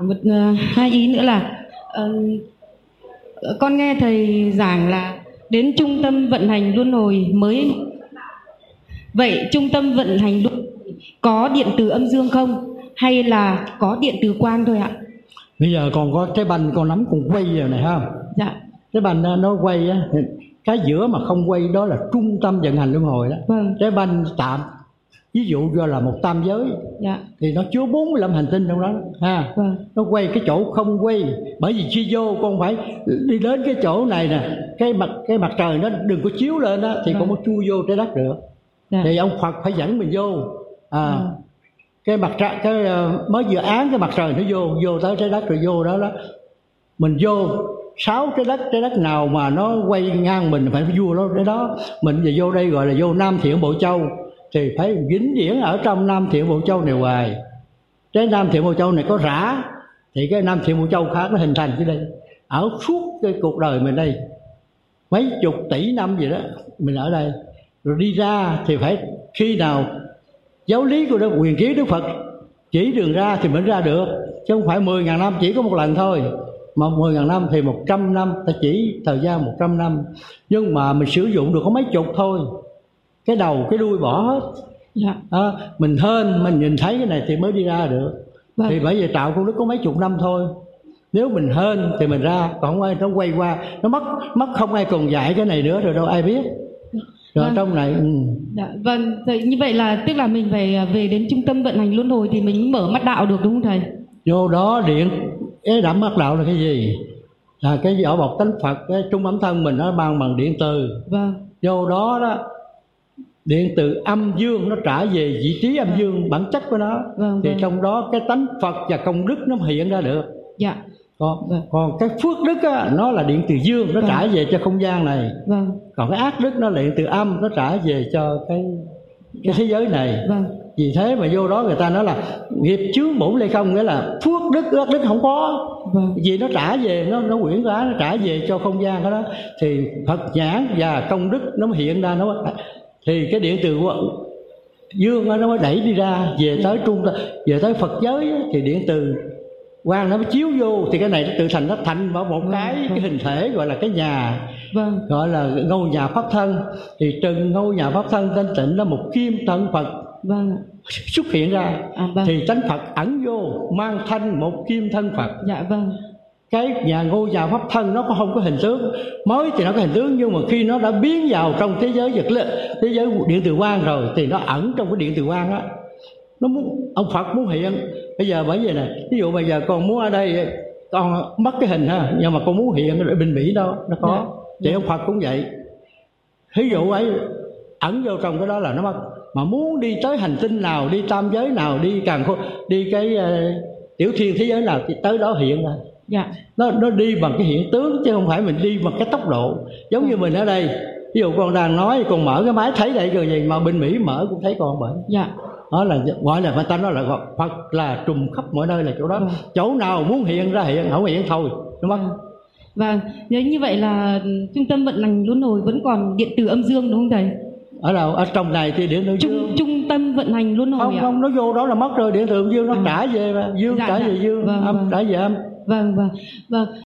Hai ý nữa là con nghe thầy giảng là đến trung tâm vận hành luân hồi mới. Vậy trung tâm vận hành luân hồi có điện từ âm dương không, hay là có điện từ quang thôi ạ? Bây giờ còn có trái banh con nắm còn quay giờ này không? Dạ. Trái banh nó quay á, cái giữa mà không quay đó là trung tâm vận hành luân hồi đó. Vâng. Trái banh tạm ví dụ do là một tam giới, dạ, thì nó chứa 45 hành tinh trong đó ha. Vâng. Nó quay cái chỗ không quay, bởi vì khi vô con phải đi đến cái chỗ này nè, cái mặt trời nó đừng có chiếu lên đó thì con có chui vô trái đất được. Dạ. Thì ông Phật phải dẫn mình vô cái mặt trời, cái mới vừa án cái mặt trời nó vô tới trái đất rồi vô đó mình vô 6 trái đất nào mà nó quay ngang mình phải vua nó cái đó. Mình về vô đây gọi là vô Nam Thiện Bộ Châu, thì phải vĩnh viễn ở trong Nam Thiện Bộ Châu này hoài. Cái Nam Thiện Bộ Châu này có rã thì cái Nam Thiện Bộ Châu khác nó hình thành dưới đây. Ở suốt cái cuộc đời mình đây mấy chục tỷ năm gì đó mình ở đây, rồi đi ra thì phải khi nào giáo lý của Đức Quyền Ký Đức Phật chỉ đường ra thì mới ra được, chứ không phải 10.000 năm chỉ có một lần thôi. Mà 10.000 năm thì 100 năm, ta chỉ thời gian 100 năm, nhưng mà mình sử dụng được có mấy chục thôi, cái đầu cái đuôi bỏ hết. Dạ. Mình hên mình nhìn thấy cái này thì mới đi ra được. Vâng. Thì bởi vì tạo công đức có mấy chục năm thôi. Nếu mình hên thì mình ra, còn không ai nó quay qua, nó mất không ai còn dạy cái này nữa rồi đâu ai biết. Rồi vâng. Trong này dạ, vâng, thì như vậy là tức là mình phải về đến trung tâm vận hành luân hồi thì mình mở mắt đạo được đúng không thầy? Vô đó điện đẫm mắt đạo là cái gì? Là cái vỏ bọc tánh Phật, cái trung ấm thân mình nó ban bằng điện từ. Vâng. Vô đó điện từ âm dương nó trả về vị trí âm dương bản chất của nó. Vâng, thì vâng. Trong đó cái tánh Phật và công đức nó hiện ra được. Dạ. Còn cái phước đức nó là điện từ dương, nó vâng. Trả về cho không gian này. Vâng. Còn cái ác đức nó là điện từ âm, nó trả về cho cái thế giới này. Vâng. Vì thế mà vô đó người ta nói là nghiệp chướng bổn lê không, nghĩa là phước đức ác đức không có. Vâng. Vì nó trả về, nó quyển hóa, nó trả về cho không gian đó. Thì Phật nhãn và công đức nó mới hiện ra, nó thì cái điện từ dương nó mới đẩy đi ra về tới về tới Phật giới. Thì điện từ quang nó mới chiếu vô, thì cái này nó tự thành, nó thành vào một cái hình thể gọi là cái nhà. Vâng. Gọi là ngôi nhà pháp thân. Thì trừng ngôi nhà pháp thân thanh tịnh là một kim thân Phật. Vâng. Xuất hiện ra. Vâng. Thì tánh Phật ẩn vô mang thanh một kim thân Phật. Dạ vâng. Cái ngôi nhà pháp thân nó không có hình tướng, mới thì nó có hình tướng, nhưng mà khi nó đã biến vào trong thế giới vật lý, thế giới điện từ quang rồi, thì nó ẩn trong cái điện từ quang á. Nó muốn, ông Phật muốn hiện. Bây giờ bởi vì này, ví dụ bây giờ con muốn ở đây con mất cái hình ha, nhưng mà con muốn hiện ở bên Mỹ đó nó có. Dạ. Thì ông Phật cũng vậy. Ví dụ ấy ẩn vô trong cái đó là nó mất. Mà muốn đi tới hành tinh nào, đi tam giới nào, đi cái tiểu thiên thế giới nào thì tới đó hiện ra. Dạ. Nó đi bằng cái hiện tướng chứ không phải mình đi bằng cái tốc độ. Giống như mình ở đây, ví dụ con đang nói, con mở cái máy thấy đây rồi gì mà bên Mỹ mở cũng thấy con bởi. Dạ. Đó là gọi là người ta nói là Phật là trùm khắp mọi nơi là chỗ đó. Vâng. Chỗ nào muốn hiện ra hiện, không hiện thôi, đúng không? Vâng. Nếu như vậy là trung tâm vận hành luân hồi vẫn còn điện từ âm dương đúng không thầy? Ở đâu? Ở trong này thì điện từ dương. Trung tâm vận hành luân hồi không, nó vô đó là mất rồi, điện từ dương nó trả về mà. Dương trả về dương, vâng, âm vâng. trả về âm. Vâng.